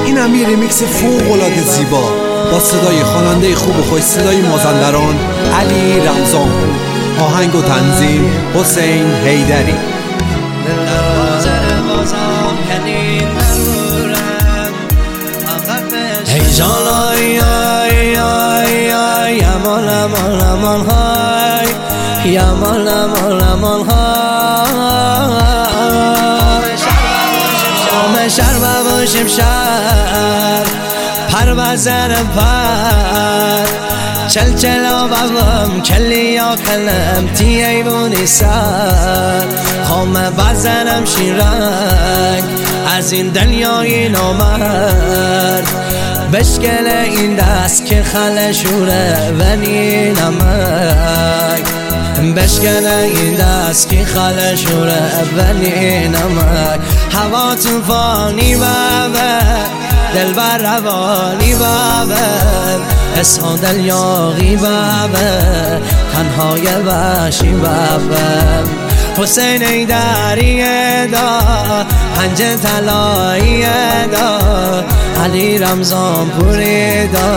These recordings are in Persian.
این هم یه ریمیکس فوق‌العاده زیبا با صدای خواننده خوب و خوش صدای مازندران علی رمضان. آهنگ و تنظیم حسین حیدری. ای جان آی آی آی آی امان امان امان های امان امان امان های شهر و شمشر پر بزرم پر چل چلا بابم کلیا کلم تی ایوونی سر خامه بزنم شیرنگ از این دنیای نامرد بشکل این دست که خلشوره ونی نمک بشکل این دست که خلشوره ونی نمک هوا توفانی بابه دل بر روانی بابه اسم دل یاغی بابه تنهای وحشی بابه حسین حیدری دا پنجه طلایی دا علی رمضان پوری دا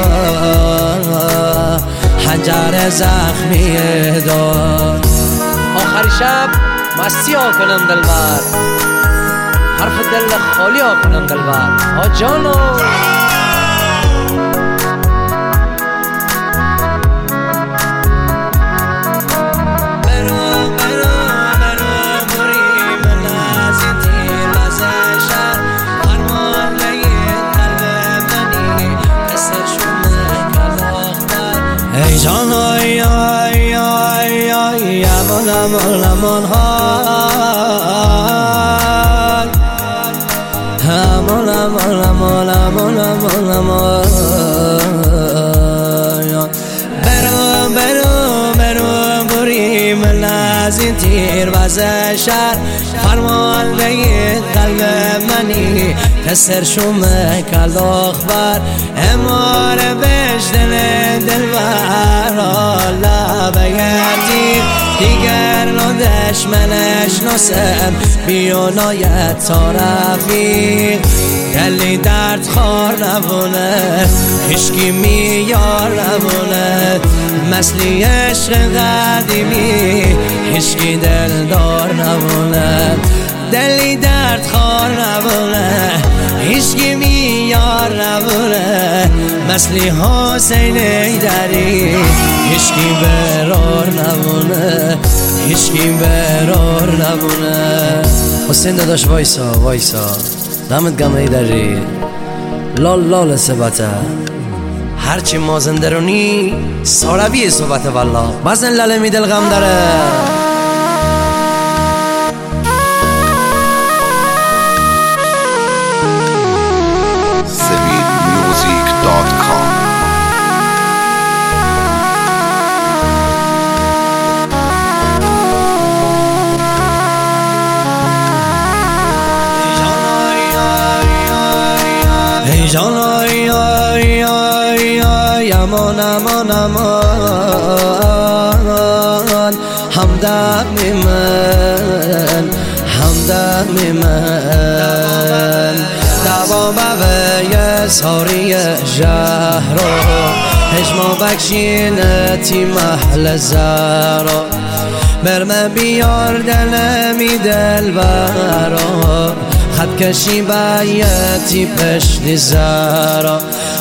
حنجر زخمی دا آخر شب مستی ها کنم دلبر حرف دل خالی ها کنم دلبر آجانو ای جان آی آی آی آی امان امان امان های امان امان امان امان امان امان برو برو برو بریم از این تیر وز شهر فرمان بگید قلب منی کسر شومه کلاخ بر امار بشتن دل بر الله بگردیم دیگر ندش منش ناسم بیانایت تا رفیق دلی درد خار نبونه هشکی میار نبونه مثلی عشق قدیمی هشکی دلدار نبونه دلی درد خار نبونه هشکی میار نبونه مثلی حسین حیدری هشکی برار نبونه هشکی برار نبونه حسین داداش وایسا وایسا دمت گم حیدری لال لال سبته هرچی مازندرانی سالبی صحبت والله بزن لاله می دل غم داره ای جان آی آی آی آی امان امان امان همدم من همدم من دوام به ساری جهرو هجما بکشینتی محل زهرو برمه بیار دلمی دل برا خط کشی بایتی پشت زارا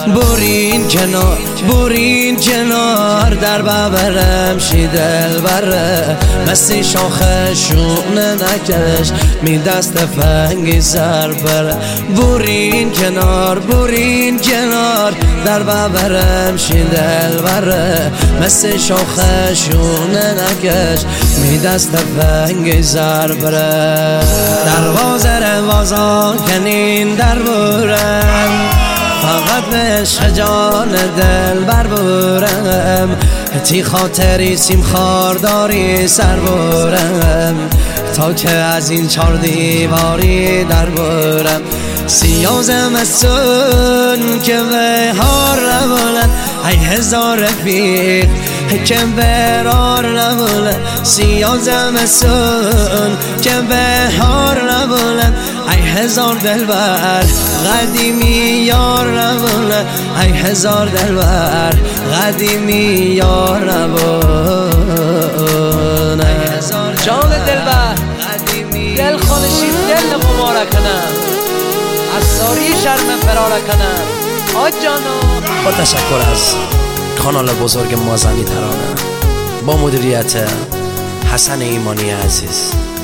برین کنار در ببرم شی دل بره مسی شاخه شونه نکش می دست فنگی سر بره برین کنار در ببرم شی دل بره مسی شاخه شونه نکش می دست فنگی سر بره دروازه کنین در بورم فقط به عشق جان دل بر بورم تی خاطری سیم خارداری سر بورم تا که از این چار دیواری در بورم سیاه زمستون که بهار نبولن ای هزار رفیق که برار نبولن سیاه زمستون که بهار نبولن ای هزار دلبر قدیمی یار نبونه ای هزار دلبر قدیمی یار نبونه جان دلبر دل خانشی دل مبارک کنم از ساری شرم فرار کنم آج جانو. با تشکر از کانال بزرگ مازنی ترانه با مدیریت حسن ایمانی عزیز.